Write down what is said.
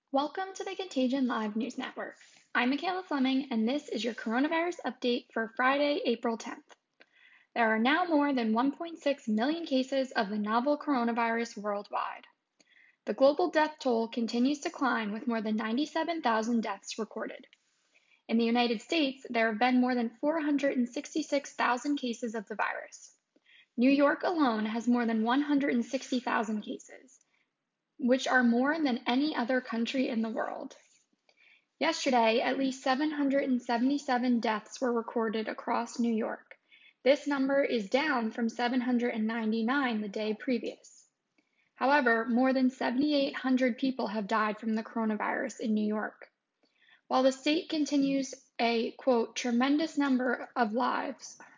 Welcome to the Contagion Live News Network. I'm Michaela Fleming, and this is your coronavirus update for Friday, April 10th. There are now more than 1.6 million cases of the novel coronavirus worldwide. The global death toll continues to climb with more than 97,000 deaths recorded. In the United States, there have been more than 466,000 cases of the virus. New York alone has more than 160,000 cases, which are more than any other country in the world. Yesterday, at least 777 deaths were recorded across New York. This number is down from 799 the day previous. However, more than 7,800 people have died from the coronavirus in New York. While the state continues a, quote, tremendous number of lives,